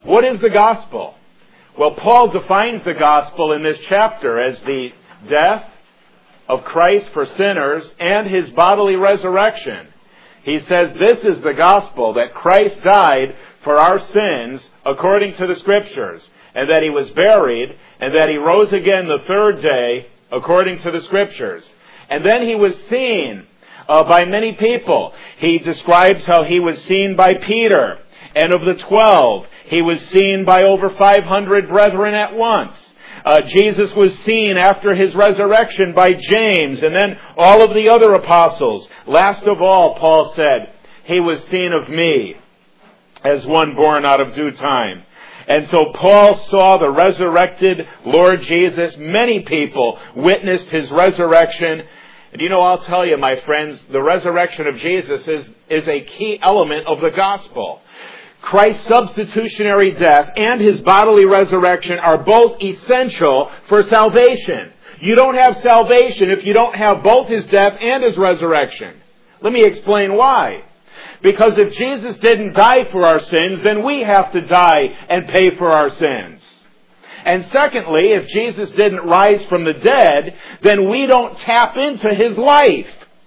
What is the gospel? Well, Paul defines the gospel in this chapter as the death of Christ for sinners and His bodily resurrection. He says this is the gospel, that Christ died for our sins according to the Scriptures, and that He was buried, and that He rose again the third day according to the Scriptures. And then He was seen by many people. He describes how He was seen by Peter, and of the 12, He was seen by over 500 brethren at once. Jesus was seen after His resurrection by James, and then all of the other apostles. Last of all, Paul said, He was seen of me as one born out of due time. And so Paul saw the resurrected Lord Jesus. Many people witnessed His resurrection. And I'll tell you, my friends, the resurrection of Jesus is a key element of the gospel. Christ's substitutionary death and His bodily resurrection are both essential for salvation. You don't have salvation if you don't have both His death and His resurrection. Let me explain why. Because if Jesus didn't die for our sins, then we have to die and pay for our sins. And secondly, if Jesus didn't rise from the dead, then we don't tap into His life.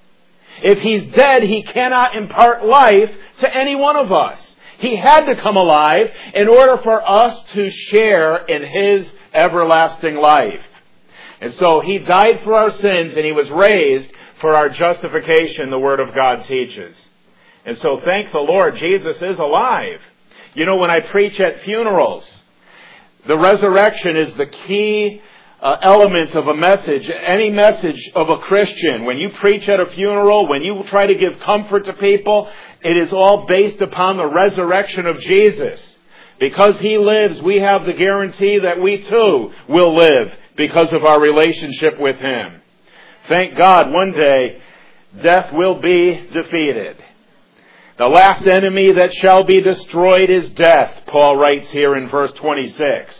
If He's dead, He cannot impart life to any one of us. He had to come alive in order for us to share in His everlasting life. And so He died for our sins and He was raised for our justification, the Word of God teaches. And so thank the Lord, Jesus is alive. When I preach at funerals, the resurrection is the key element of a message, any message of a Christian. When you preach at a funeral, when you try to give comfort to people, it is all based upon the resurrection of Jesus. Because He lives, we have the guarantee that we too will live because of our relationship with Him. Thank God, one day, death will be defeated. The last enemy that shall be destroyed is death, Paul writes here in verse 26.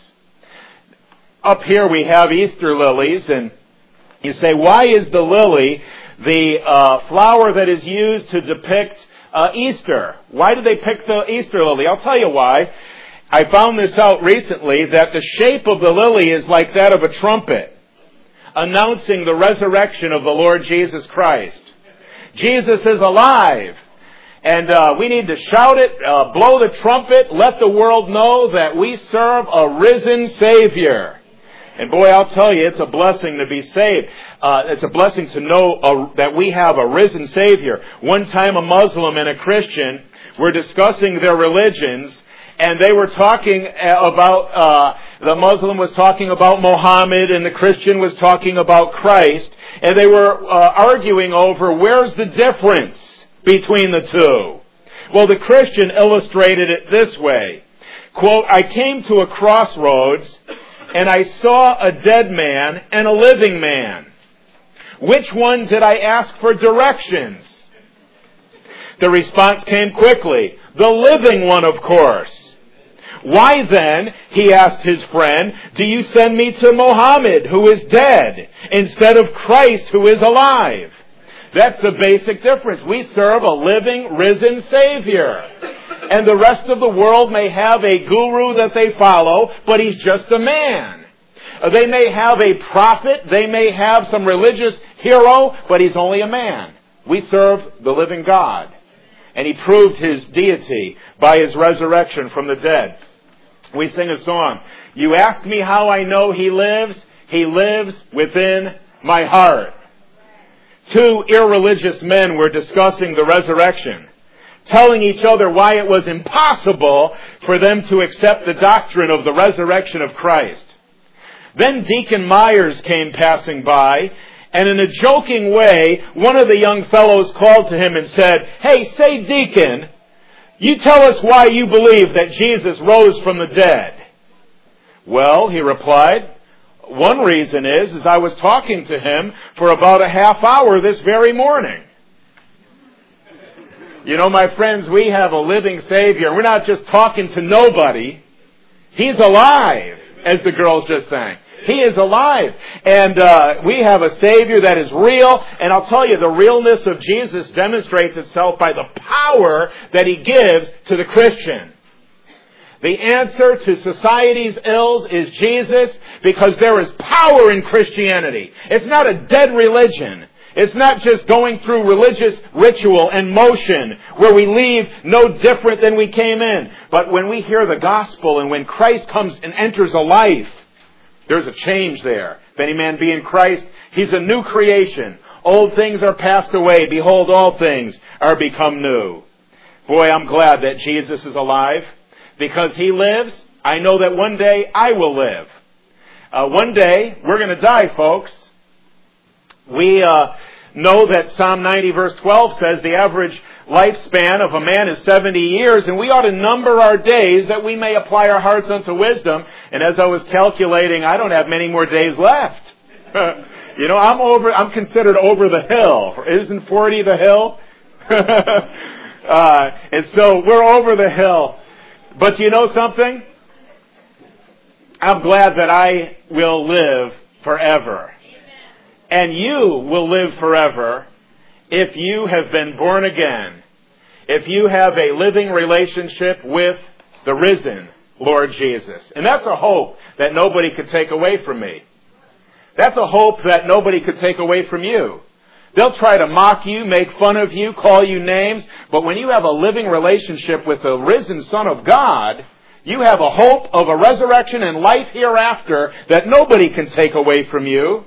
Up here we have Easter lilies, and you say, why is the lily the flower that is used to depict Easter? Why did they pick the Easter lily? I'll tell you why. I found this out recently, that the shape of the lily is like that of a trumpet, announcing the resurrection of the Lord Jesus Christ. Jesus is alive. And we need to shout it, blow the trumpet, let the world know that we serve a risen Savior. And boy, I'll tell you, it's a blessing to be saved. It's a blessing to know that we have a risen Savior. One time a Muslim and a Christian were discussing their religions, and they were talking about, the Muslim was talking about Muhammad and the Christian was talking about Christ. And they were arguing over where's the difference between the two. Well, the Christian illustrated it this way. Quote, I came to a crossroads and I saw a dead man and a living man. Which one did I ask for directions? The response came quickly. The living one, of course. Why then, he asked his friend, do you send me to Muhammad, who is dead, instead of Christ, who is alive? That's the basic difference. We serve a living, risen Savior. And the rest of the world may have a guru that they follow, but he's just a man. They may have a prophet, they may have some religious hero, but he's only a man. We serve the living God. And He proved His deity by His resurrection from the dead. We sing a song. You ask me how I know He lives within my heart. Two irreligious men were discussing the resurrection, telling each other why it was impossible for them to accept the doctrine of the resurrection of Christ. Then Deacon Myers came passing by, and in a joking way, one of the young fellows called to him and said, Hey, say, Deacon, you tell us why you believe that Jesus rose from the dead. Well, he replied, one reason is I was talking to Him for about a half hour this very morning. My friends, we have a living Savior. We're not just talking to nobody. He's alive, as the girls just sang. He is alive. And we have a Savior that is real. And I'll tell you, the realness of Jesus demonstrates itself by the power that He gives to the Christian. The answer to society's ills is Jesus, because there is power in Christianity. It's not a dead religion. It's not just going through religious ritual and motion where we leave no different than we came in. But when we hear the gospel and when Christ comes and enters a life, there's a change there. If any man be in Christ, he's a new creation. Old things are passed away. Behold, all things are become new. Boy, I'm glad that Jesus is alive. Because he lives, I know that one day I will live. One day, we're going to die, folks. We know that Psalm 90 verse 12 says the average lifespan of a man is 70 years, and we ought to number our days that we may apply our hearts unto wisdom. And as I was calculating, I don't have many more days left. You know, I'm considered over the hill. Isn't 40 the hill? And so we're over the hill. But you know something? I'm glad that I will live forever. And you will live forever if you have been born again. If you have a living relationship with the risen Lord Jesus. And that's a hope that nobody could take away from me. That's a hope that nobody could take away from you. They'll try to mock you, make fun of you, call you names. But when you have a living relationship with the risen Son of God, you have a hope of a resurrection and life hereafter that nobody can take away from you.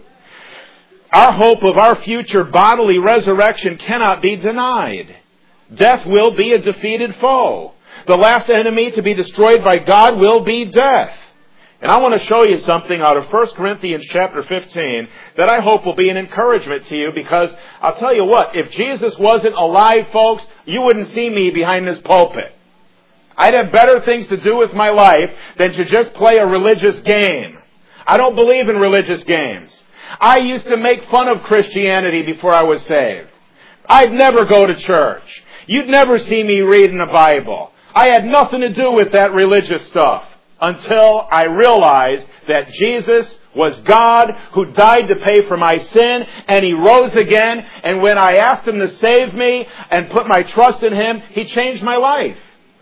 Our hope of our future bodily resurrection cannot be denied. Death will be a defeated foe. The last enemy to be destroyed by God will be death. And I want to show you something out of 1 Corinthians chapter 15 that I hope will be an encouragement to you, because I'll tell you what, if Jesus wasn't alive, folks, you wouldn't see me behind this pulpit. I'd have better things to do with my life than to just play a religious game. I don't believe in religious games. I used to make fun of Christianity before I was saved. I'd never go to church. You'd never see me reading the Bible. I had nothing to do with that religious stuff until I realized that Jesus was God who died to pay for my sin, and He rose again. And when I asked Him to save me and put my trust in Him, He changed my life.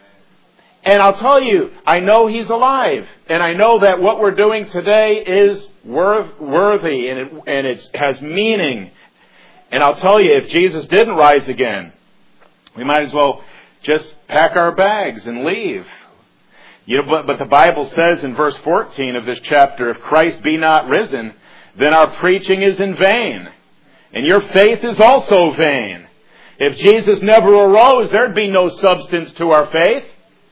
And I'll tell you, I know He's alive. And I know that what we're doing today is worthy, and it has meaning. And I'll tell you, if Jesus didn't rise again, we might as well just pack our bags and leave. You know, but the Bible says in verse 14 of this chapter, if Christ be not risen, then our preaching is in vain, and your faith is also vain. If Jesus never arose, there'd be no substance to our faith.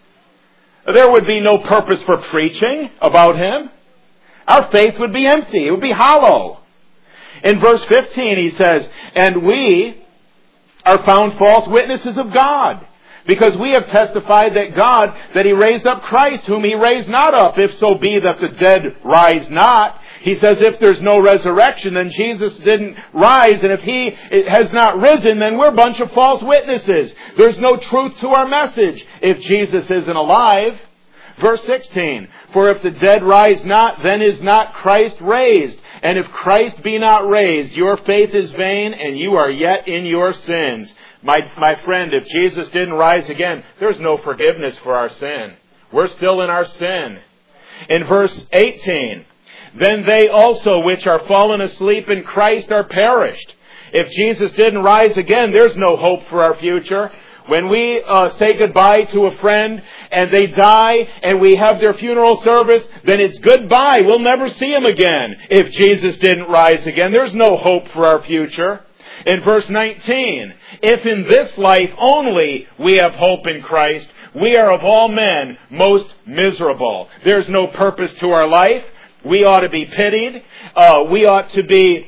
There would be no purpose for preaching about Him. Our faith would be empty. It would be hollow. In verse 15 he says, and we are found false witnesses of God, because we have testified that He raised up Christ, whom He raised not up, if so be that the dead rise not. He says if there's no resurrection, then Jesus didn't rise. And if He has not risen, then we're a bunch of false witnesses. There's no truth to our message if Jesus isn't alive. Verse 16, for if the dead rise not, then is not Christ raised. And if Christ be not raised, your faith is vain, and you are yet in your sins. My friend, if Jesus didn't rise again, there's no forgiveness for our sin. We're still in our sin. In verse 18, then they also which are fallen asleep in Christ are perished. If Jesus didn't rise again, there's no hope for our future. When we say goodbye to a friend and they die and we have their funeral service, then it's goodbye. We'll never see him again. If Jesus didn't rise again, there's no hope for our future. In verse 19, if in this life only we have hope in Christ, we are of all men most miserable. There's no purpose to our life. We ought to be pitied. We ought to be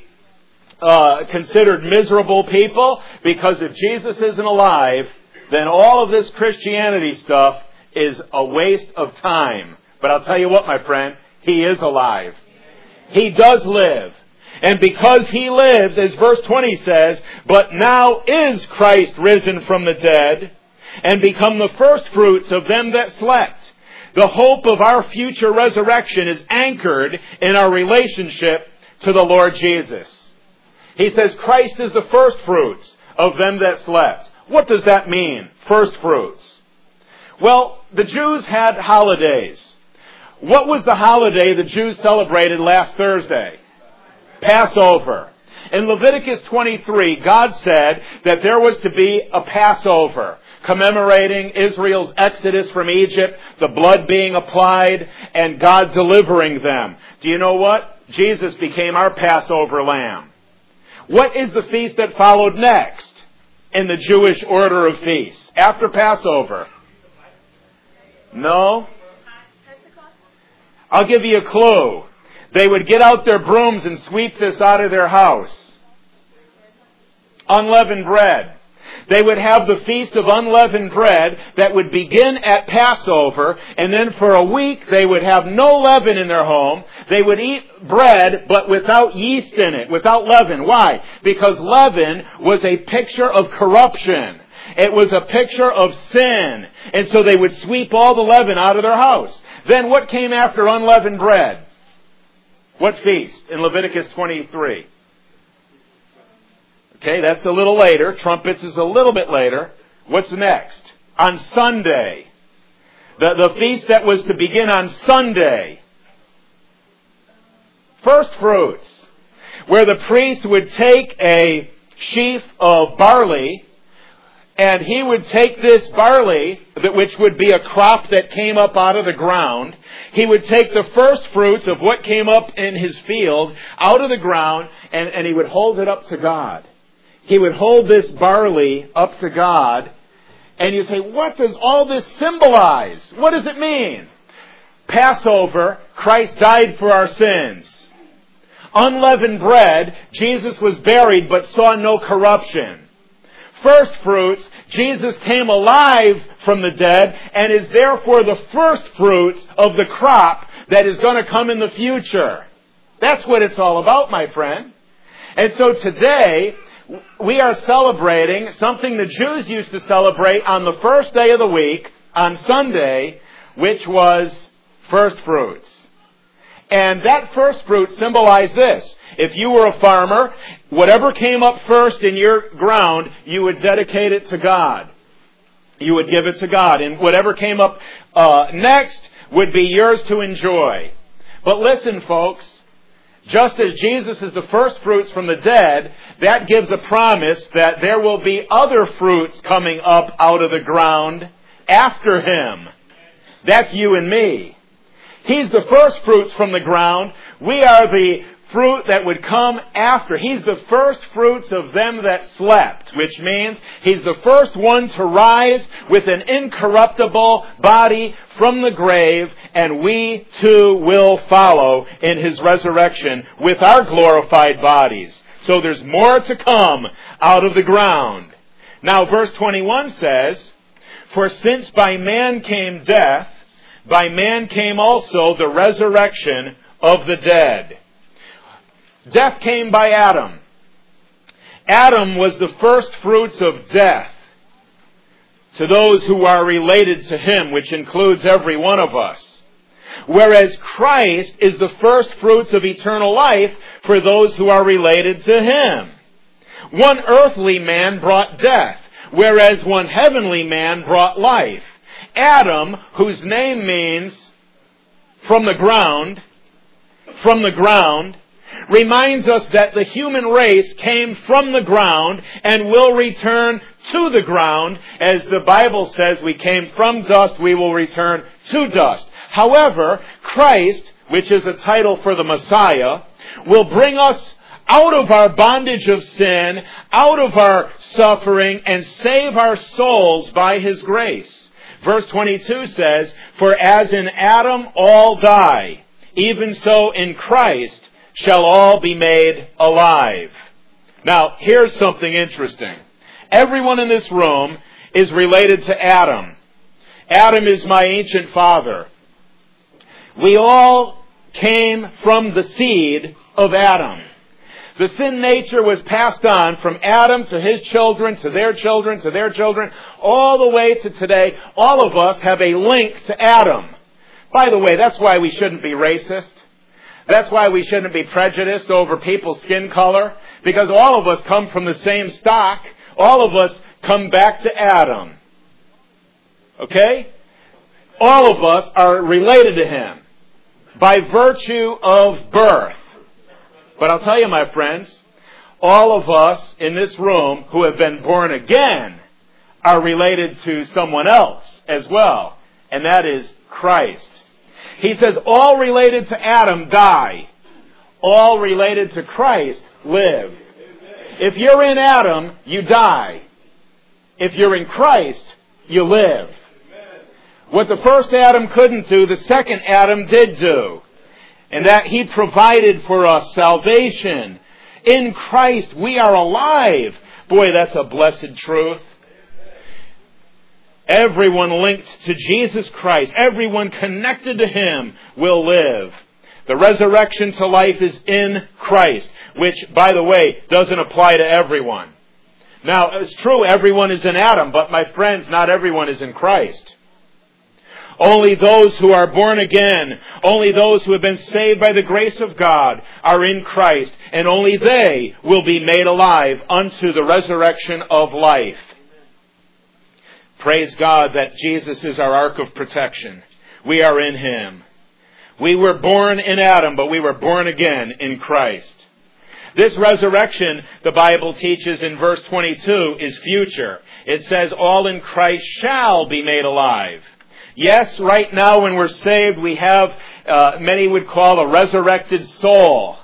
considered miserable people, because if Jesus isn't alive, then all of this Christianity stuff is a waste of time. But I'll tell you what, my friend, He is alive. He does live. And because He lives, as verse 20 says, but now is Christ risen from the dead, and become the firstfruits of them that slept. The hope of our future resurrection is anchored in our relationship to the Lord Jesus. He says Christ is the firstfruits of them that slept. What does that mean, firstfruits? Well, the Jews had holidays. What was the holiday the Jews celebrated last Thursday? Passover. In Leviticus 23, God said that there was to be a Passover, commemorating Israel's exodus from Egypt, the blood being applied, and God delivering them. Do you know what? Jesus became our Passover lamb. What is the feast that followed next in the Jewish order of feasts after Passover? No? I'll give you a clue. They would get out their brooms and sweep this out of their house. Unleavened bread. They would have the Feast of Unleavened Bread that would begin at Passover, and then for a week they would have no leaven in their home. They would eat bread, but without yeast in it, without leaven. Why? Because leaven was a picture of corruption. It was a picture of sin. And so they would sweep all the leaven out of their house. Then what came after unleavened bread? What feast? In Leviticus 23. Okay, that's a little later. Trumpets is a little bit later. What's next? On Sunday. The feast that was to begin on Sunday. First fruits. Where the priest would take a sheaf of barley, and he would take this barley, which would be a crop that came up out of the ground. He would take the first fruits of what came up in his field out of the ground, and he would hold it up to God. He would hold this barley up to God, and you say, what does all this symbolize? What does it mean? Passover, Christ died for our sins. Unleavened bread, Jesus was buried but saw no corruption. First fruits, Jesus came alive from the dead and is therefore the first fruits of the crop that is going to come in the future. That's what it's all about, my friend. And so today, we are celebrating something the Jews used to celebrate on the first day of the week, on Sunday, which was first fruits. And that first fruit symbolized this. If you were a farmer, whatever came up first in your ground, you would dedicate it to God. You would give it to God. And whatever came up next would be yours to enjoy. But listen, folks, just as Jesus is the first fruits from the dead, that gives a promise that there will be other fruits coming up out of the ground after Him. That's you and me. He's the first fruits from the ground. We are the fruit that would come after. He's the first fruits of them that slept, which means He's the first one to rise with an incorruptible body from the grave, and we too will follow in His resurrection with our glorified bodies. So there's more to come out of the ground. Now verse 21 says, "For since by man came death, by man came also the resurrection of the dead." Death came by Adam. Adam was the first fruits of death to those who are related to him, which includes every one of us. Whereas Christ is the first fruits of eternal life for those who are related to Him. One earthly man brought death, whereas one heavenly man brought life. Adam, whose name means from the ground, reminds us that the human race came from the ground and will return to the ground. As the Bible says, we came from dust, we will return to dust. However, Christ, which is a title for the Messiah, will bring us out of our bondage of sin, out of our suffering, and save our souls by His grace. Verse 22 says, "For as in Adam all die, even so in Christ shall all be made alive." Now, here's something interesting. Everyone in this room is related to Adam. Adam is my ancient father. We all came from the seed of Adam. The sin nature was passed on from Adam to his children, to their children, to their children, all the way to today. All of us have a link to Adam. By the way, that's why we shouldn't be racist. That's why we shouldn't be prejudiced over people's skin color, because all of us come from the same stock. All of us come back to Adam. Okay? All of us are related to Him by virtue of birth. But I'll tell you, my friends, all of us in this room who have been born again are related to someone else as well, and that is Christ. He says all related to Adam die. All related to Christ live. If you're in Adam, you die. If you're in Christ, you live. What the first Adam couldn't do, the second Adam did do. And that He provided for us salvation. In Christ we are alive. Boy, that's a blessed truth. Everyone linked to Jesus Christ, everyone connected to Him will live. The resurrection to life is in Christ, which, by the way, doesn't apply to everyone. Now, it's true everyone is in Adam, but my friends, not everyone is in Christ. Only those who are born again, only those who have been saved by the grace of God are in Christ, and only they will be made alive unto the resurrection of life. Praise God that Jesus is our ark of protection. We are in Him. We were born in Adam, but we were born again in Christ. This resurrection, the Bible teaches in verse 22, is future. It says, all in Christ shall be made alive. Yes, right now when we're saved, we have, many would call a resurrected soul.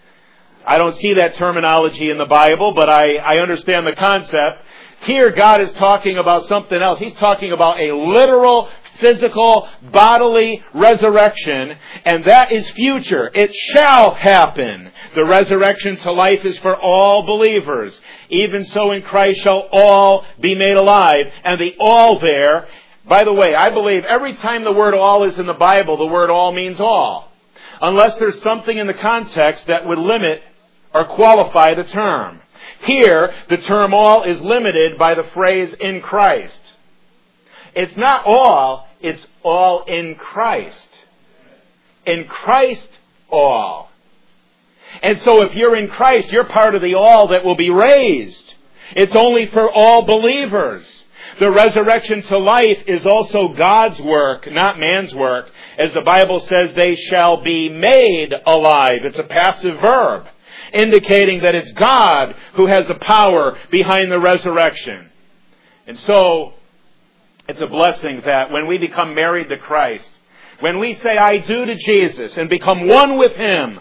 I don't see that terminology in the Bible, but I understand the concept. Here, God is talking about something else. He's talking about a literal, physical, bodily resurrection, and that is future. It shall happen. The resurrection to life is for all believers. Even so in Christ shall all be made alive. And the all there, by the way, I believe every time the word all is in the Bible, the word all means all. Unless there's something in the context that would limit or qualify the term. Here, the term all is limited by the phrase in Christ. It's not all, it's all in Christ. In Christ, all. And so if you're in Christ, you're part of the all that will be raised. It's only for all believers. The resurrection to life is also God's work, not man's work. As the Bible says, they shall be made alive. It's a passive verb, indicating that it's God who has the power behind the resurrection. And so, it's a blessing that when we become married to Christ, when we say, I do to Jesus, and become one with Him,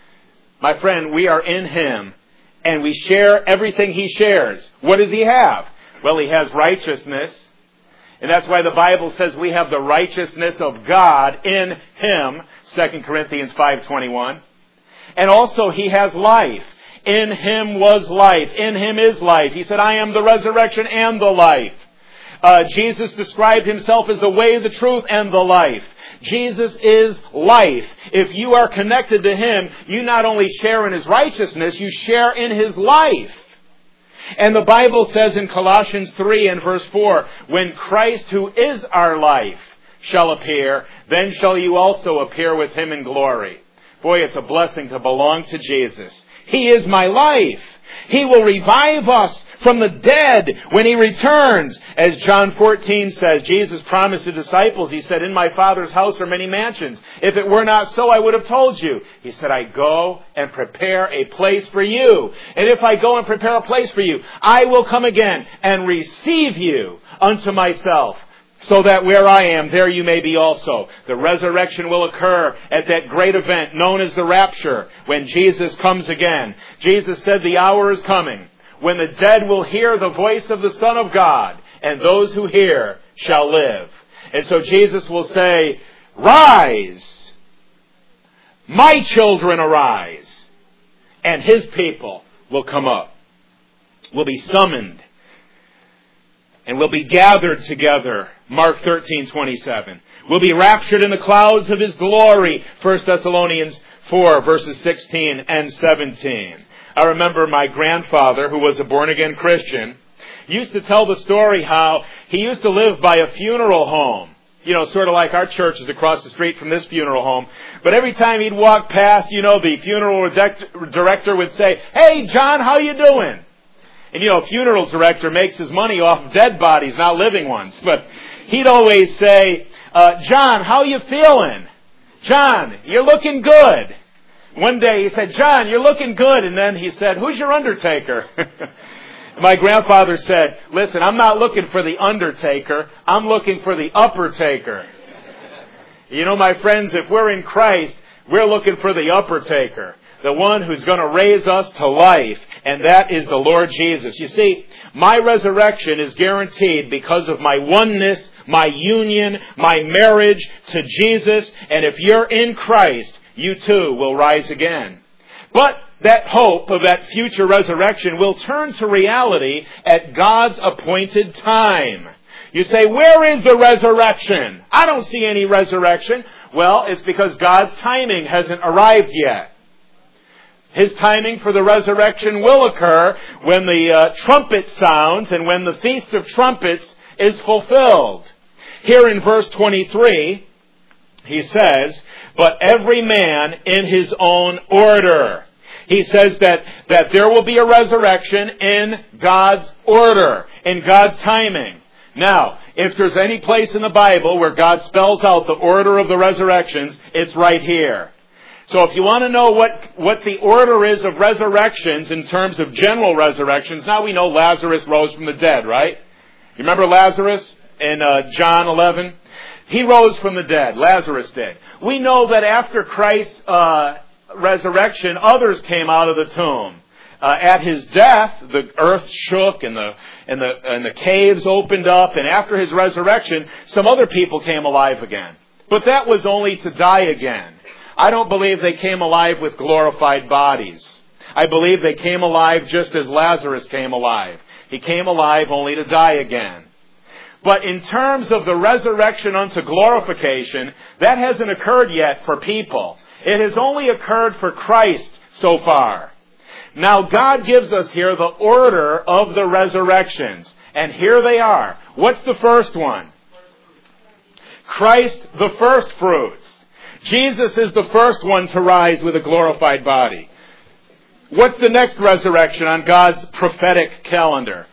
my friend, we are in Him, and we share everything He shares. What does He have? Well, He has righteousness, and that's why the Bible says we have the righteousness of God in Him, 2 Corinthians 5:21. And also He has life. In Him was life. In Him is life. He said, I am the resurrection and the life. Jesus described Himself as the way, the truth, and the life. Jesus is life. If you are connected to Him, you not only share in His righteousness, you share in His life. And the Bible says in Colossians 3 and verse 4, when Christ, who is our life, shall appear, then shall you also appear with Him in glory. Boy, it's a blessing to belong to Jesus. He is my life. He will revive us from the dead when He returns. As John 14 says, Jesus promised the disciples, He said, in my Father's house are many mansions. If it were not so, I would have told you. He said, I go and prepare a place for you. And if I go and prepare a place for you, I will come again and receive you unto myself, so that where I am, there you may be also. The resurrection will occur at that great event known as the rapture, when Jesus comes again. Jesus said the hour is coming when the dead will hear the voice of the Son of God, and those who hear shall live. And so Jesus will say, rise, my children arise, and His people will come up, will be summoned, and will be gathered together. Mark 13:27. Will be raptured in the clouds of His glory. 1 Thessalonians 4 verses 16 and 17. I remember my grandfather, who was a born-again Christian, used to tell the story how he used to live by a funeral home. You know, sort of like our church is across the street from this funeral home. But every time he'd walk past, the funeral director would say, hey, John, how you doing? And a funeral director makes his money off of dead bodies, not living ones. But he'd always say, John, how you feeling? John, you're looking good. One day he said, John, you're looking good. And then he said, who's your undertaker? My grandfather said, listen, I'm not looking for the undertaker. I'm looking for the upper taker. You know, my friends, if we're in Christ, we're looking for the upper taker. The one who's going to raise us to life. And that is the Lord Jesus. You see, my resurrection is guaranteed because of my oneness, my union, my marriage to Jesus. And if you're in Christ, you too will rise again. But that hope of that future resurrection will turn to reality at God's appointed time. You say, where is the resurrection? I don't see any resurrection. Well, it's because God's timing hasn't arrived yet. His timing for the resurrection will occur when the trumpet sounds and when the Feast of Trumpets is fulfilled. Here in verse 23, he says, but every man in his own order. He says that there will be a resurrection in God's order, in God's timing. Now, if there's any place in the Bible where God spells out the order of the resurrections, it's right here. So if you want to know what the order is of resurrections in terms of general resurrections, now we know Lazarus rose from the dead, right? You remember Lazarus in John 11? He rose from the dead. Lazarus did. We know that after Christ's resurrection, others came out of the tomb. At his death, the earth shook and the caves opened up. And after his resurrection, some other people came alive again. But that was only to die again. I don't believe they came alive with glorified bodies. I believe they came alive just as Lazarus came alive. He came alive only to die again. But in terms of the resurrection unto glorification, that hasn't occurred yet for people. It has only occurred for Christ so far. Now God gives us here the order of the resurrections. And here they are. What's the first one? Christ, the first fruits. Jesus is the first one to rise with a glorified body. What's the next resurrection on God's prophetic calendar?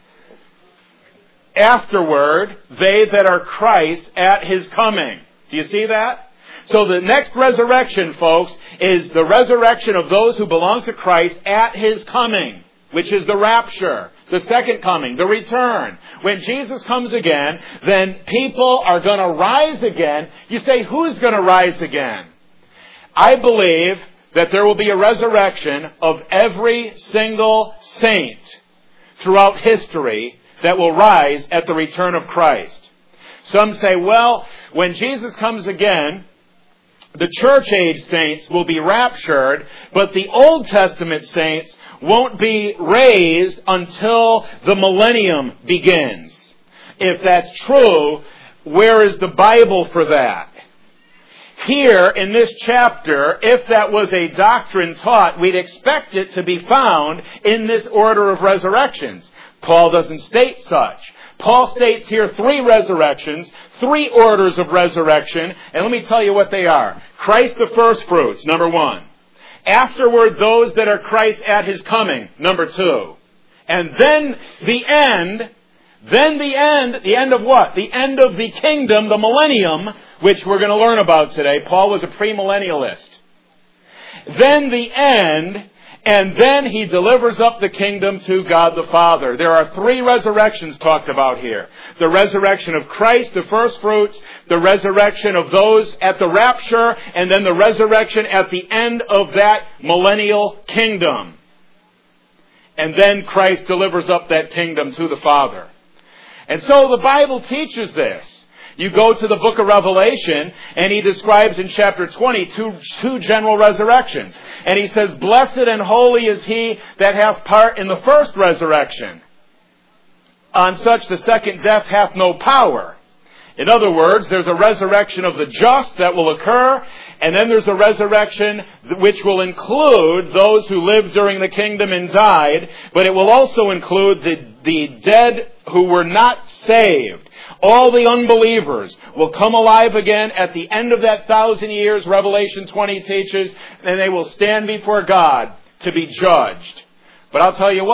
Afterward, they that are Christ at his coming. Do you see that? So the next resurrection, folks, is the resurrection of those who belong to Christ at his coming, which is the rapture, the second coming, the return. When Jesus comes again, then people are going to rise again. You say, who's going to rise again? I believe that there will be a resurrection of every single saint throughout history that will rise at the return of Christ. Some say, well, when Jesus comes again, the church age saints will be raptured, but the Old Testament saints won't be raised until the millennium begins. If that's true, where is the Bible for that? Here in this chapter, if that was a doctrine taught, we'd expect it to be found in this order of resurrections. Paul doesn't state such. Paul states here 3 resurrections, 3 orders of resurrection, and let me tell you what they are. Christ the first fruits, number 1. Afterward, those that are Christ at his coming, number 2. And then the end of what? The end of the kingdom, the millennium, which we're going to learn about today. Paul was a premillennialist. Then the end, and then he delivers up the kingdom to God the Father. There are 3 resurrections talked about here. The resurrection of Christ, the first fruits, the resurrection of those at the rapture, and then the resurrection at the end of that millennial kingdom. And then Christ delivers up that kingdom to the Father. And so the Bible teaches this. You go to the book of Revelation, and he describes in chapter 20 two general resurrections. And he says, blessed and holy is he that hath part in the first resurrection. On such the second death hath no power. In other words, there's a resurrection of the just that will occur, and then there's a resurrection which will include those who lived during the kingdom and died, but it will also include the dead who were not saved. All the unbelievers will come alive again at the end of that 1,000 years, Revelation 20 teaches, and they will stand before God to be judged. But I'll tell you what,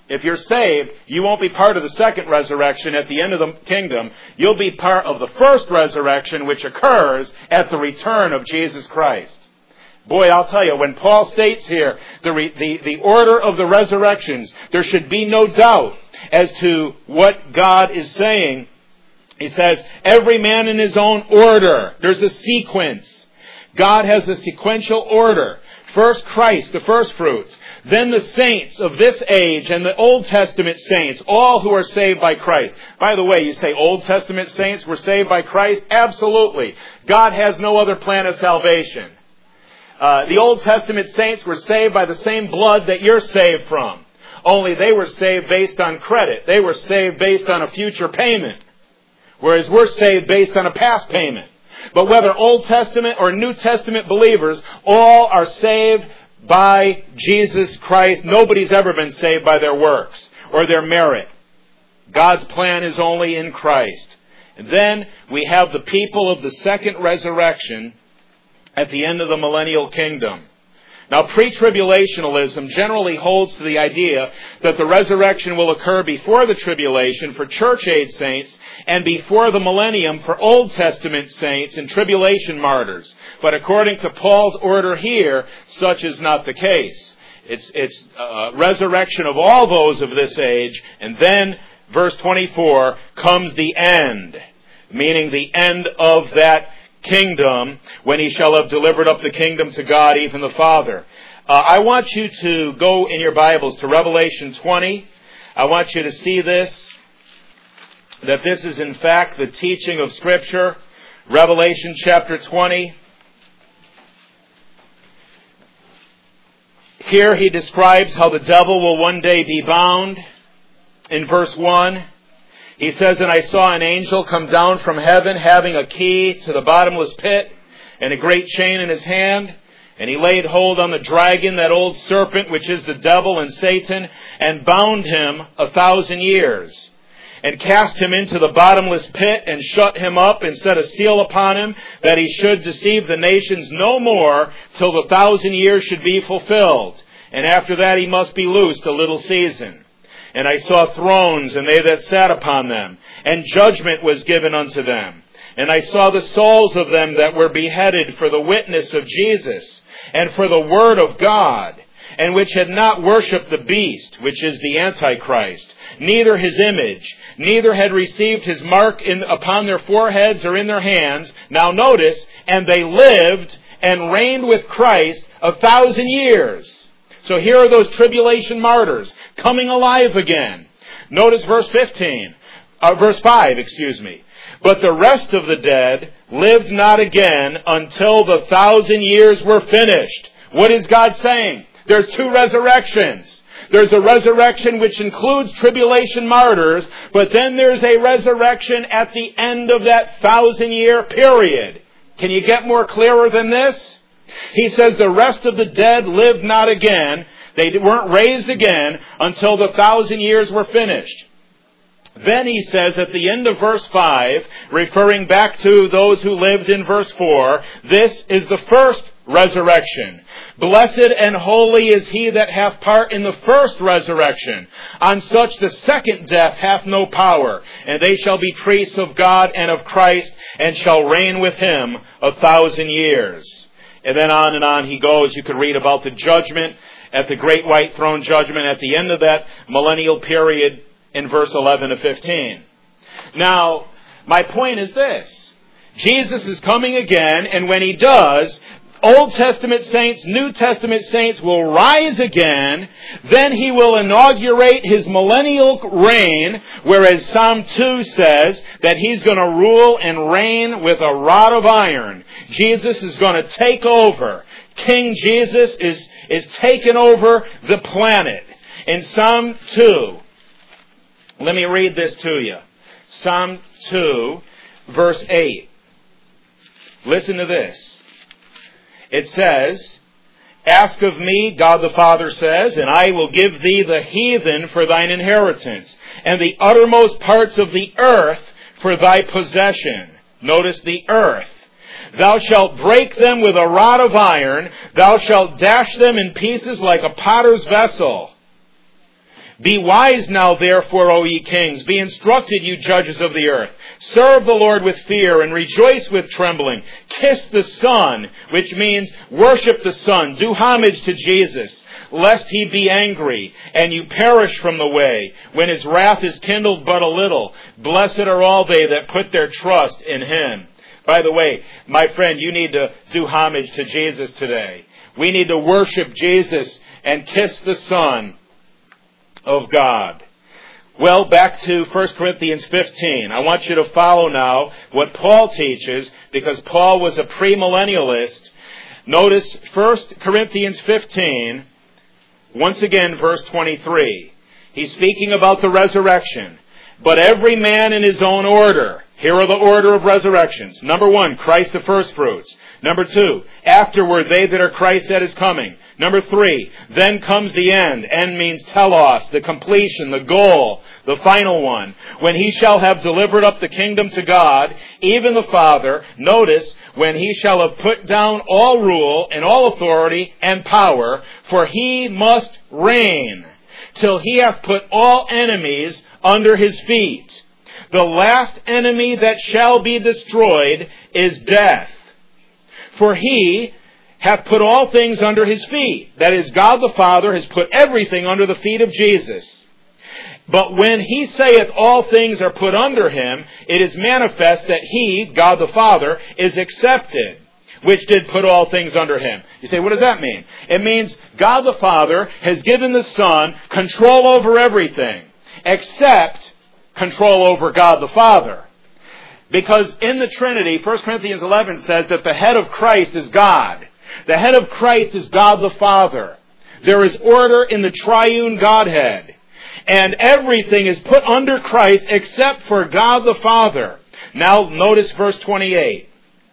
If you're saved, you won't be part of the second resurrection at the end of the kingdom. You'll be part of the first resurrection, which occurs at the return of Jesus Christ. Boy, I'll tell you, when Paul states here the order of the resurrections, there should be no doubt as to what God is saying. He says, every man in his own order. There's a sequence. God has a sequential order. First Christ, the first fruits. Then the saints of this age and the Old Testament saints, all who are saved by Christ. By the way, you say Old Testament saints were saved by Christ? Absolutely. God has no other plan of salvation. The Old Testament saints were saved by the same blood that you're saved from. Only they were saved based on credit. They were saved based on a future payment. Whereas we're saved based on a past payment. But whether Old Testament or New Testament believers, all are saved by Jesus Christ. Nobody's ever been saved by their works or their merit. God's plan is only in Christ. And then we have the people of the second resurrection at the end of the millennial kingdom. Now, pre-tribulationalism generally holds to the idea that the resurrection will occur before the tribulation for church-age saints and before the millennium for Old Testament saints and tribulation martyrs. But according to Paul's order here, such is not the case. It's resurrection of all those of this age, and then, verse 24, comes the end, meaning the end of that kingdom, when he shall have delivered up the kingdom to God, even the Father. I want you to go in your Bibles to Revelation 20. I want you to see this, that this is in fact the teaching of Scripture. Revelation chapter 20. Here he describes how the devil will one day be bound. In verse 1, he says, and I saw an angel come down from heaven, having a key to the bottomless pit, and a great chain in his hand. And he laid hold on the dragon, that old serpent, which is the devil and Satan, and bound him 1,000 years. And cast him into the bottomless pit, and shut him up, and set a seal upon him, that he should deceive the nations no more, till the 1,000 years should be fulfilled. And after that he must be loosed a little season. And I saw thrones, and they that sat upon them, and judgment was given unto them. And I saw the souls of them that were beheaded for the witness of Jesus, and for the word of God, and which had not worshipped the beast, which is the Antichrist, neither his image, neither had received his mark upon their foreheads or in their hands. Now notice, and they lived and reigned with Christ 1,000 years. So here are those tribulation martyrs coming alive again. Notice verse 5. But the rest of the dead lived not again until the 1,000 years were finished. What is God saying? There's two resurrections. There's a resurrection which includes tribulation martyrs, but then there's a resurrection at the end of that 1,000-year period. Can you get more clearer than this? He says the rest of the dead lived not again. They weren't raised again until the 1,000 years were finished. Then he says at the end of verse 5, referring back to those who lived in verse 4, this is the first resurrection. Blessed and holy is he that hath part in the first resurrection. On such the second death hath no power. And they shall be priests of God and of Christ, and shall reign with him 1,000 years. And then on he goes. You could read about the judgment at the great white throne judgment at the end of that millennial period in verse 11 to 15. Now, my point is this. Jesus is coming again, and when he does, Old Testament saints, New Testament saints will rise again. Then he will inaugurate his millennial reign, whereas Psalm 2 says that he's going to rule and reign with a rod of iron. Jesus is going to take over. King Jesus is taking over the planet. In Psalm 2, let me read this to you. Psalm 2, verse 8. Listen to this. It says, ask of me, God the Father says, and I will give thee the heathen for thine inheritance, and the uttermost parts of the earth for thy possession. Notice the earth. Thou shalt break them with a rod of iron. Thou shalt dash them in pieces like a potter's vessel. Be wise now, therefore, O ye kings. Be instructed, you judges of the earth. Serve the Lord with fear and rejoice with trembling. Kiss the Son, which means worship the Son. Do homage to Jesus, lest he be angry and you perish from the way, when his wrath is kindled but a little. Blessed are all they that put their trust in him. By the way, my friend, you need to do homage to Jesus today. We need to worship Jesus and kiss the Son of God. Well, back to 1 Corinthians 15. I want you to follow now what Paul teaches, because Paul was a premillennialist. Notice 1 Corinthians 15, once again, verse 23. He's speaking about the resurrection. But every man in his own order. Here are the order of resurrections. Number 1, Christ the firstfruits. Number 2, afterward they that are Christ at his coming. Number 3, then comes the end. End means telos, the completion, the goal, the final one. When he shall have delivered up the kingdom to God, even the Father, notice, when he shall have put down all rule and all authority and power, for he must reign till he hath put all enemies under his feet. The last enemy that shall be destroyed is death. For he hath put all things under his feet. That is, God the Father has put everything under the feet of Jesus. But when he saith all things are put under him, it is manifest that he, God the Father, is accepted, which did put all things under him. You say, what does that mean? It means God the Father has given the Son control over everything, except control over God the Father. Because in the Trinity, 1 Corinthians 11 says that the head of Christ is God. The head of Christ is God the Father. There is order in the triune Godhead. And everything is put under Christ except for God the Father. Now notice verse 28.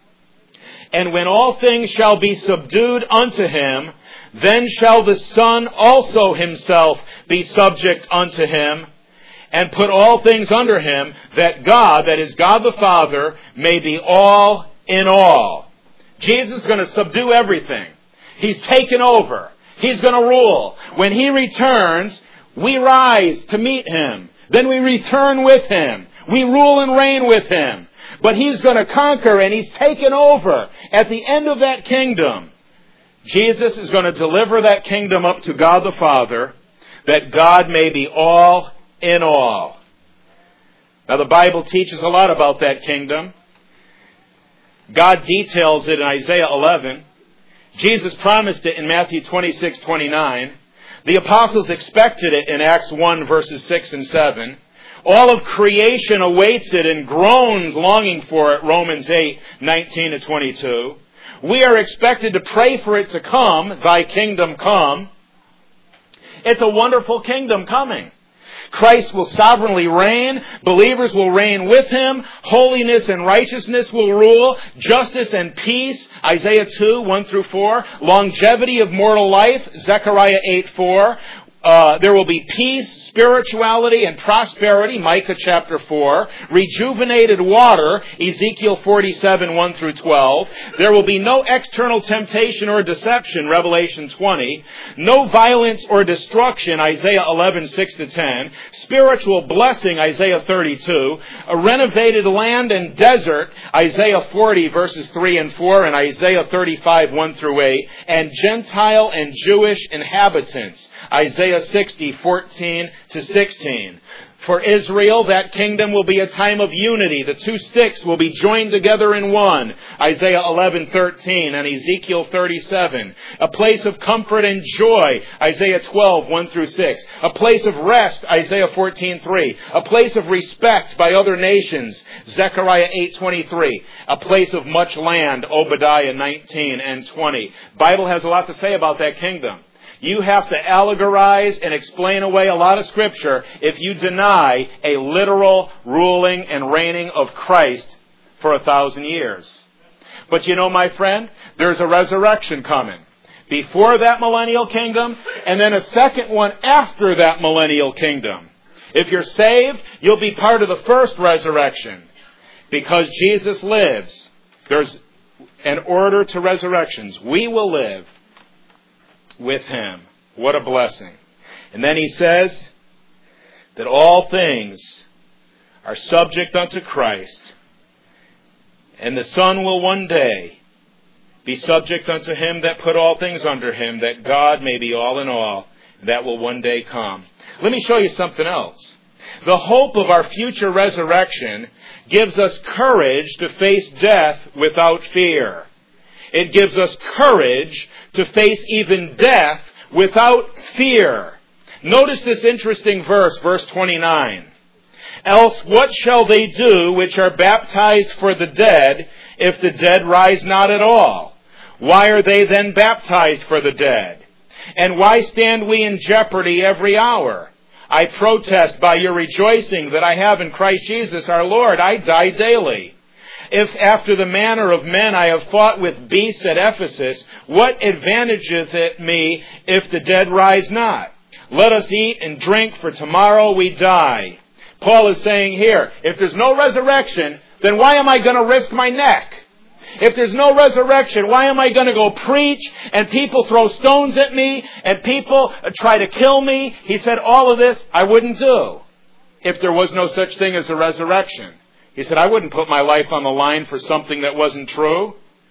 And when all things shall be subdued unto him, then shall the Son also himself be subject unto him, and put all things under him, that God, that is God the Father, may be all in all. Jesus is going to subdue everything. He's taken over. He's going to rule. When he returns, we rise to meet him. Then we return with him. We rule and reign with him. But he's going to conquer, and he's taken over. At the end of that kingdom, Jesus is going to deliver that kingdom up to God the Father, that God may be all in all. Now the Bible teaches a lot about that kingdom. God details it in Isaiah 11. Jesus promised it in Matthew 26:29. The apostles expected it in Acts 1 verses 6 and 7. All of creation awaits it and groans longing for it, Romans 8:19-22. We are expected to pray for it to come, thy kingdom come. It's a wonderful kingdom coming. Christ will sovereignly reign. Believers will reign with him. Holiness and righteousness will rule. Justice and peace, Isaiah 2, 1-4. Longevity of mortal life, Zechariah 8:4. There will be peace, spirituality, and prosperity, Micah chapter 4. Rejuvenated water, Ezekiel 47, 1-12. There will be no external temptation or deception, Revelation 20. No violence or destruction, Isaiah 11, 6-10. Spiritual blessing, Isaiah 32. A renovated land and desert, Isaiah 40, verses 3 and 4, and Isaiah 35, 1-8. And Gentile and Jewish inhabitants, Isaiah 60, 14-16. For Israel, that kingdom will be a time of unity. The two sticks will be joined together in one. Isaiah 11:13 and Ezekiel 37. A place of comfort and joy. Isaiah 12, 1-6. A place of rest. Isaiah 14:3. A place of respect by other nations. Zechariah 8:23. A place of much land. Obadiah 19 and 20. Bible has a lot to say about that kingdom. You have to allegorize and explain away a lot of Scripture if you deny a literal ruling and reigning of Christ for 1,000 years. But you know, my friend, there's a resurrection coming. Before that millennial kingdom, and then a second one after that millennial kingdom. If you're saved, you'll be part of the first resurrection. Because Jesus lives, there's an order to resurrections. We will live with him. What a blessing. And then he says, that all things are subject unto Christ, and the Son will one day be subject unto him that put all things under him, that God may be all in all. That will one day come. Let me show you something else. The hope of our future resurrection gives us courage to face death without fear. It gives us courage to face even death without fear. Notice this interesting verse, verse 29. Else what shall they do which are baptized for the dead, if the dead rise not at all? Why are they then baptized for the dead? And why stand we in jeopardy every hour? I protest by your rejoicing that I have in Christ Jesus our Lord, I die daily. If after the manner of men I have fought with beasts at Ephesus, what advantageth it me if the dead rise not? Let us eat and drink, for tomorrow we die. Paul is saying here, if there's no resurrection, then why am I going to risk my neck? If there's no resurrection, why am I going to go preach and people throw stones at me and people try to kill me? He said all of this I wouldn't do if there was no such thing as a resurrection. He said I wouldn't put my life on the line for something that wasn't true.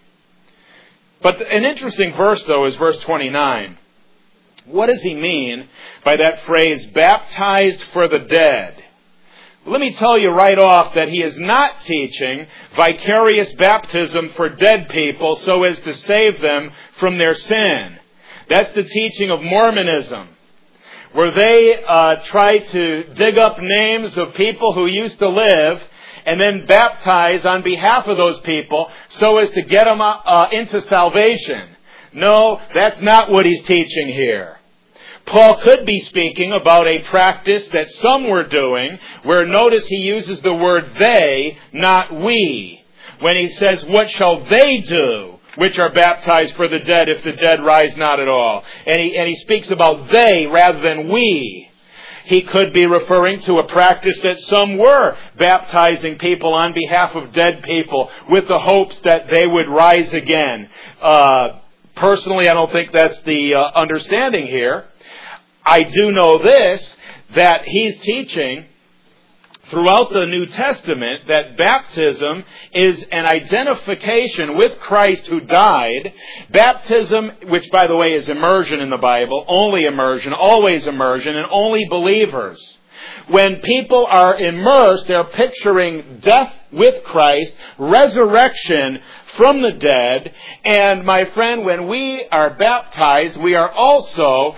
But an interesting verse, though, is verse 29. What does he mean by that phrase, baptized for the dead? Let me tell you right off that he is not teaching vicarious baptism for dead people so as to save them from their sin. That's the teaching of Mormonism, where they try to dig up names of people who used to live and then baptize on behalf of those people so as to get them into salvation. No, that's not what he's teaching here. Paul could be speaking about a practice that some were doing, where notice he uses the word they, not we. When he says, what shall they do, which are baptized for the dead, if the dead rise not at all? And he speaks about they rather than we. He could be referring to a practice that some were baptizing people on behalf of dead people with the hopes that they would rise again. Personally, I don't think that's the understanding here. I do know this, that he's teaching throughout the New Testament that baptism is an identification with Christ who died. Baptism, which by the way is immersion in the Bible, only immersion, always immersion, and only believers. When people are immersed, they're picturing death with Christ, resurrection from the dead, and my friend, when we are baptized, we are also,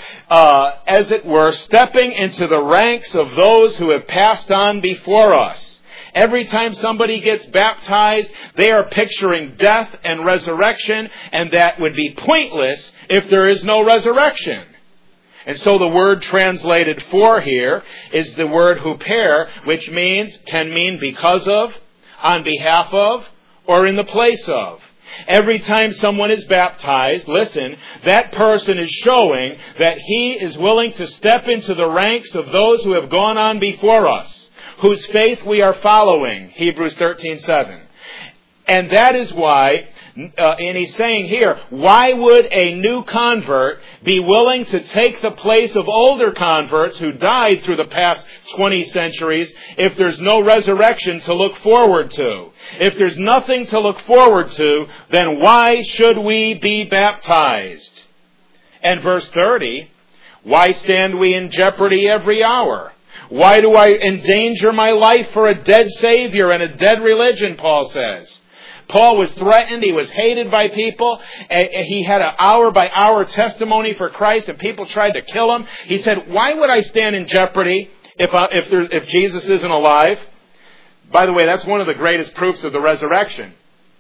as it were, stepping into the ranks of those who have passed on before us. Every time somebody gets baptized, they are picturing death and resurrection, and that would be pointless if there is no resurrection. And so the word translated for here is the word huper, which can mean because of, on behalf of, or in the place of. Every time someone is baptized, listen, that person is showing that he is willing to step into the ranks of those who have gone on before us, whose faith we are following, Hebrews 13:7. And that is why, and he's saying here, why would a new convert be willing to take the place of older converts who died through the past 20 centuries if there's no resurrection to look forward to? If there's nothing to look forward to, then why should we be baptized? And verse 30, why stand we in jeopardy every hour? Why do I endanger my life for a dead Savior and a dead religion, Paul says. Paul was threatened. He was hated by people. He had an hour-by-hour testimony for Christ, and people tried to kill him. He said, why would I stand in jeopardy if Jesus isn't alive? By the way, that's one of the greatest proofs of the resurrection.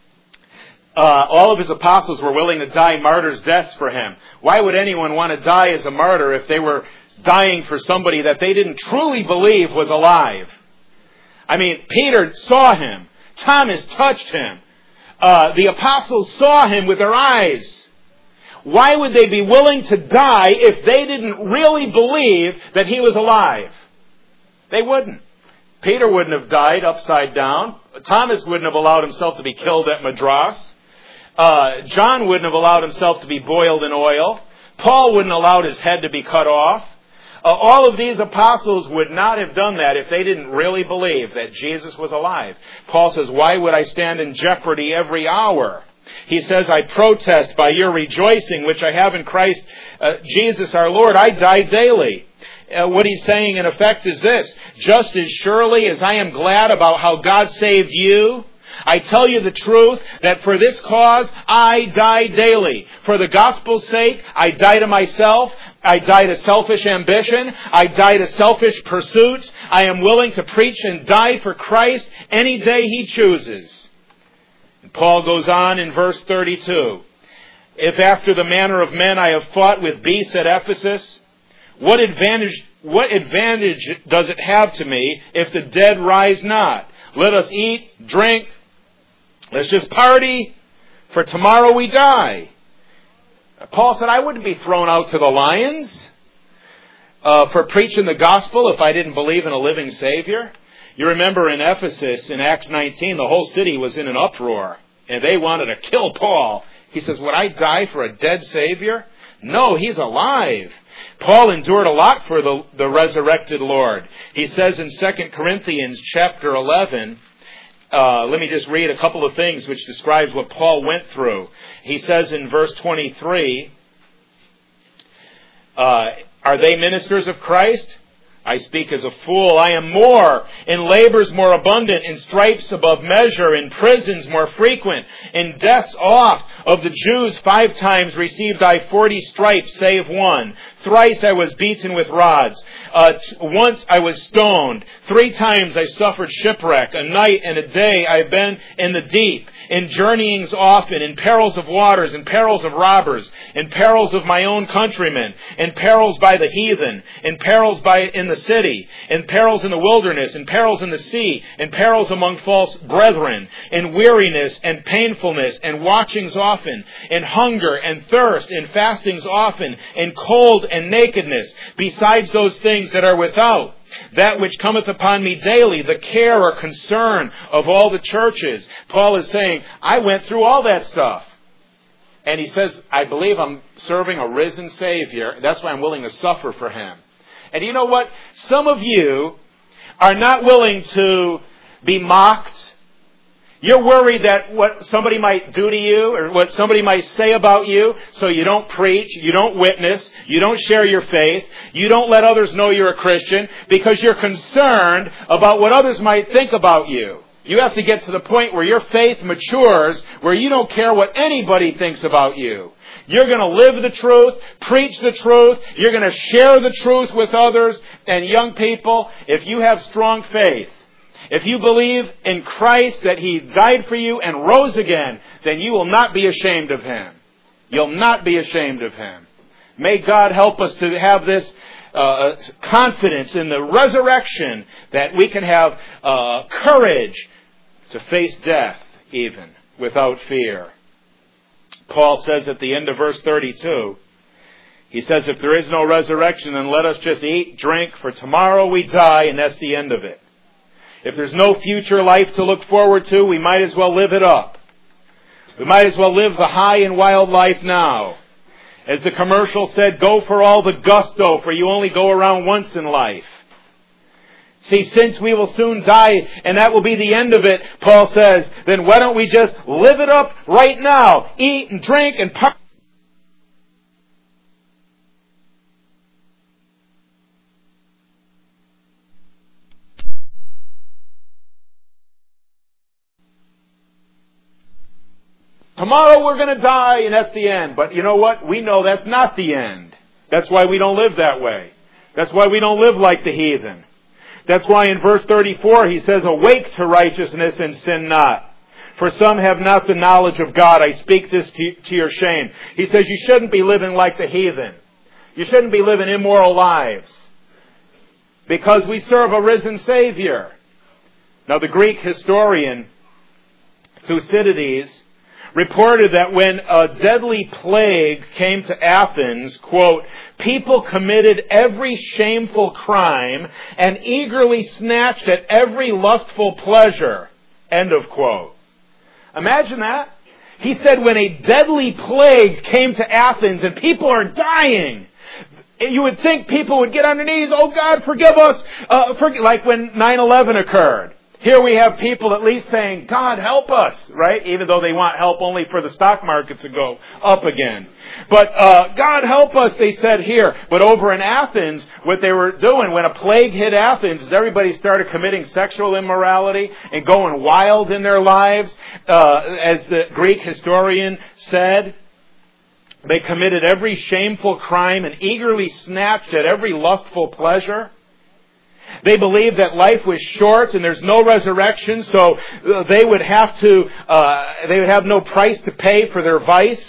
All of his apostles were willing to die martyrs' deaths for him. Why would anyone want to die as a martyr if they were dying for somebody that they didn't truly believe was alive? I mean, Peter saw him. Thomas touched him. The apostles saw him with their eyes. Why would they be willing to die if they didn't really believe that he was alive? They wouldn't. Peter wouldn't have died upside down. Thomas wouldn't have allowed himself to be killed at Madras. John wouldn't have allowed himself to be boiled in oil. Paul wouldn't have allowed his head to be cut off. All of these apostles would not have done that if they didn't really believe that Jesus was alive. Paul says, why would I stand in jeopardy every hour? He says, I protest by your rejoicing, which I have in Christ Jesus our Lord. I die daily. What he's saying in effect is this: just as surely as I am glad about how God saved you, I tell you the truth that for this cause I die daily. For the gospel's sake, I die to myself. I die to selfish ambition. I die to selfish pursuits. I am willing to preach and die for Christ any day He chooses. And Paul goes on in verse 32. If after the manner of men I have fought with beasts at Ephesus, what advantage does it have to me if the dead rise not? Let us eat, drink, let's just party, for tomorrow we die. Paul said, I wouldn't be thrown out to the lions for preaching the gospel if I didn't believe in a living Savior. You remember in Ephesus, in Acts 19, the whole city was in an uproar, and they wanted to kill Paul. He says, would I die for a dead Savior? No, He's alive. Paul endured a lot for the resurrected Lord. He says in 2 Corinthians chapter 11, let me just read a couple of things which describes what Paul went through. He says in verse 23, are they ministers of Christ? I speak as a fool. I am more, in labors more abundant, in stripes above measure, in prisons more frequent, in deaths oft. Of the Jews 5 times received I 40 stripes, save one. Thrice I was beaten with rods. Once I was stoned. 3 times I suffered shipwreck. A night and a day I have been in the deep. In journeyings often, in perils of waters, in perils of robbers, in perils of my own countrymen, in perils by the heathen, in perils in the city, in perils in the wilderness, in perils in the sea, in perils among false brethren, in weariness and painfulness, and watchings often, in hunger and thirst, in fastings often, in cold and nakedness, besides those things that are without, that which cometh upon me daily, the care or concern of all the churches. Paul is saying, I went through all that stuff. And he says, I believe I'm serving a risen Savior. That's why I'm willing to suffer for Him. And you know what? Some of you are not willing to be mocked. You're worried that what somebody might do to you or what somebody might say about you, so you don't preach, you don't witness, you don't share your faith, you don't let others know you're a Christian because you're concerned about what others might think about you. You have to get to the point where your faith matures, where you don't care what anybody thinks about you. You're going to live the truth, preach the truth, you're going to share the truth with others. And young people, if you have strong faith, if you believe in Christ that He died for you and rose again, then you will not be ashamed of Him. You'll not be ashamed of Him. May God help us to have this confidence in the resurrection, that we can have courage to face death even without fear. Paul says at the end of verse 32, he says, if there is no resurrection, then let us just eat, drink, for tomorrow we die, and that's the end of it. If there's no future life to look forward to, we might as well live it up. We might as well live the high and wild life now. As the commercial said, go for all the gusto, for you only go around once in life. See, since we will soon die, and that will be the end of it, Paul says, then why don't we just live it up right now? Eat and drink and party. Tomorrow we're going to die, and that's the end. But you know what? We know that's not the end. That's why we don't live that way. That's why we don't live like the heathen. That's why in verse 34 he says, awake to righteousness and sin not. For some have not the knowledge of God. I speak this to your shame. He says you shouldn't be living like the heathen. You shouldn't be living immoral lives. Because we serve a risen Savior. Now the Greek historian Thucydides reported that when a deadly plague came to Athens, quote, people committed every shameful crime and eagerly snatched at every lustful pleasure, end of quote. Imagine that. He said when a deadly plague came to Athens and people are dying, You would think people would get on their knees, oh God, forgive us, like when 9/11 occurred. Here we have people at least saying, God, help us, right? Even though they want help only for the stock market to go up again. But God, help us, they said here. But over in Athens, what they were doing when a plague hit Athens is everybody started committing sexual immorality and going wild in their lives. As the Greek historian said, they committed every shameful crime and eagerly snatched at every lustful pleasure. They believed that life was short and there's no resurrection, so they would have no price to pay for their vice.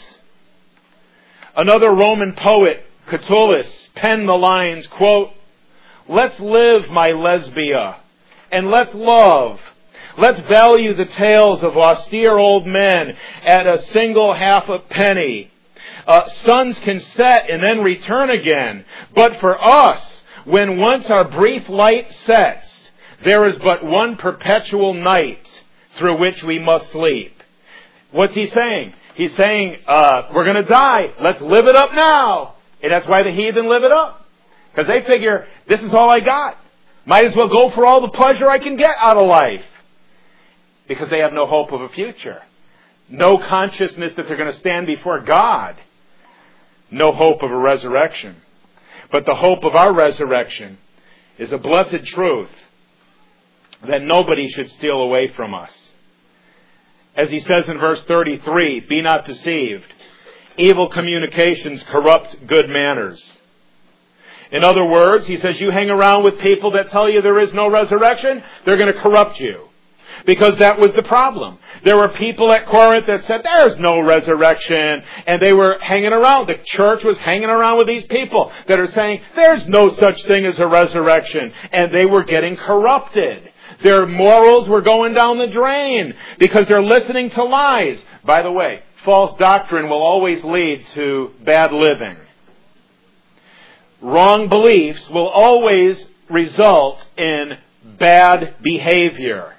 Another Roman poet, Catullus, penned the lines, quote, "Let's live, my Lesbia, and let's love. Let's value the tales of austere old men at a single half a penny. Suns can set and then return again. But for us, when once our brief light sets, there is but one perpetual night through which we must sleep." What's he saying? He's saying, we're going to die. Let's live it up now. And that's why the heathen live it up. Because they figure, this is all I got. Might as well go for all the pleasure I can get out of life. Because they have no hope of a future. No consciousness that they're going to stand before God. No hope of a resurrection. But the hope of our resurrection is a blessed truth that nobody should steal away from us. As he says in verse 33, "Be not deceived. Evil communications corrupt good manners." In other words, he says, you hang around with people that tell you there is no resurrection, they're going to corrupt you. Because that was the problem. There were people at Corinth that said, there's no resurrection. And they were hanging around. The church was hanging around with these people that are saying, there's no such thing as a resurrection. And they were getting corrupted. Their morals were going down the drain because they're listening to lies. By the way, false doctrine will always lead to bad living. Wrong beliefs will always result in bad behavior.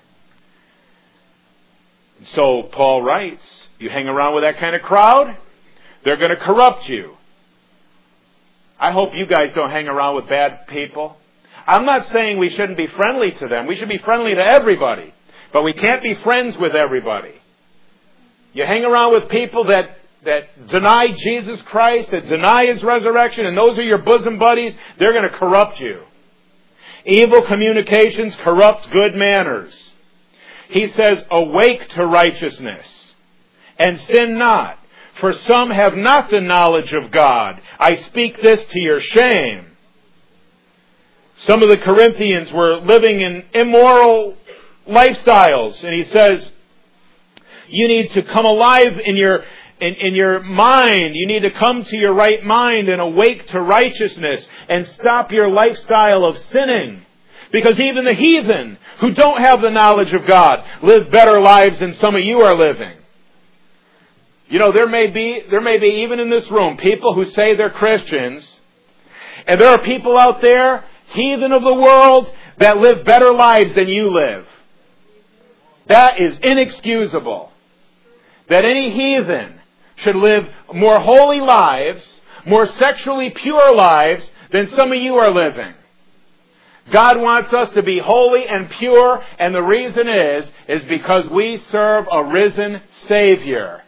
So Paul writes, you hang around with that kind of crowd, they're going to corrupt you. I hope you guys don't hang around with bad people. I'm not saying we shouldn't be friendly to them. We should be friendly to everybody. But we can't be friends with everybody. You hang around with people that deny Jesus Christ, that deny His resurrection, and those are your bosom buddies, they're going to corrupt you. Evil communications corrupt good manners. He says, awake to righteousness, and sin not, for some have not the knowledge of God. I speak this to your shame. Some of the Corinthians were living in immoral lifestyles, and he says, you need to come alive in your mind. You need to come to your right mind and awake to righteousness and stop your lifestyle of sinning. Because even the heathen who don't have the knowledge of God live better lives than some of you are living. You know, there may be even in this room people who say they're Christians, and there are people out there, heathen of the world, that live better lives than you live. That is inexcusable. That any heathen should live more holy lives, more sexually pure lives than some of you are living. God wants us to be holy and pure, and the reason is because we serve a risen Savior.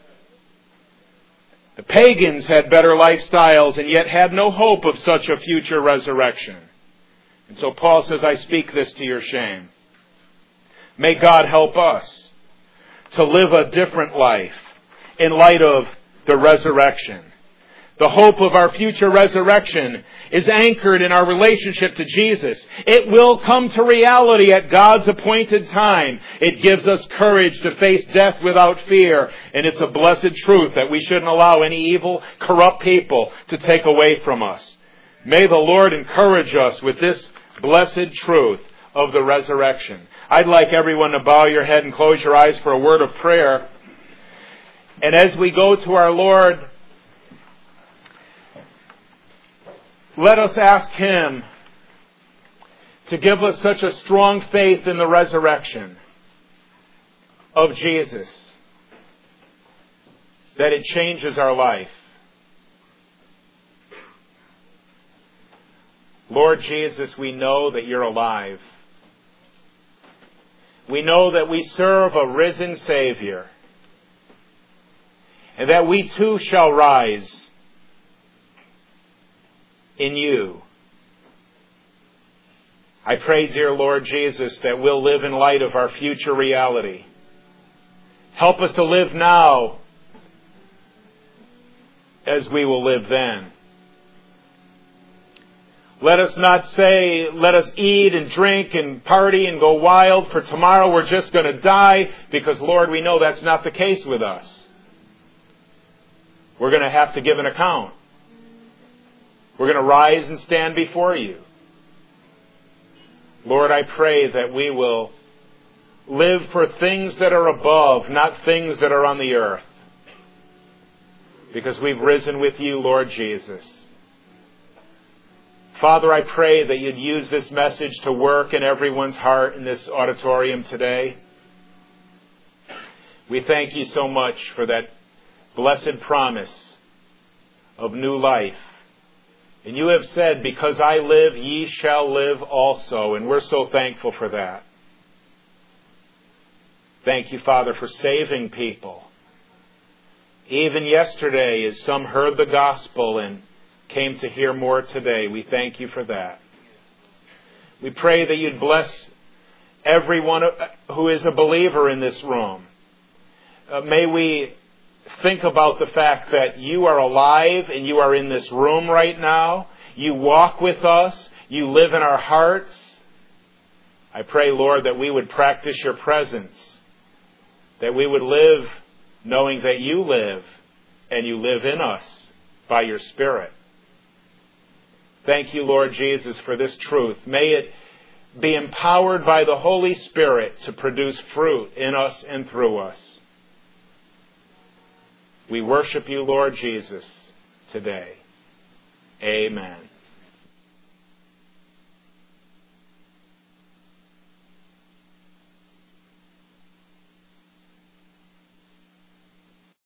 The pagans had better lifestyles and yet had no hope of such a future resurrection. And so Paul says, I speak this to your shame. May God help us to live a different life in light of the resurrection. The hope of our future resurrection is anchored in our relationship to Jesus. It will come to reality at God's appointed time. It gives us courage to face death without fear. And it's a blessed truth that we shouldn't allow any evil, corrupt people to take away from us. May the Lord encourage us with this blessed truth of the resurrection. I'd like everyone to bow your head and close your eyes for a word of prayer. And as we go to our Lord, let us ask Him to give us such a strong faith in the resurrection of Jesus that it changes our life. Lord Jesus, we know that you're alive. We know that we serve a risen Savior, and that we too shall rise in you. I pray, dear Lord Jesus, that we'll live in light of our future reality. Help us to live now as we will live then. Let us not say, let us eat and drink and party and go wild, for tomorrow we're just going to die, because, Lord, we know that's not the case with us. We're going to have to give an account. We're going to rise and stand before you. Lord, I pray that we will live for things that are above, not things that are on the earth, because we've risen with you, Lord Jesus. Father, I pray that you'd use this message to work in everyone's heart in this auditorium today. We thank you so much for that blessed promise of new life. And you have said, because I live, ye shall live also. And we're so thankful for that. Thank you, Father, for saving people. Even yesterday, as some heard the gospel and came to hear more today, we thank you for that. We pray that you'd bless everyone who is a believer in this room. May we think about the fact that you are alive and you are in this room right now. You walk with us. You live in our hearts. I pray, Lord, that we would practice your presence, that we would live knowing that you live and you live in us by your Spirit. Thank you, Lord Jesus, for this truth. May it be empowered by the Holy Spirit to produce fruit in us and through us. We worship you, Lord Jesus, today. Amen.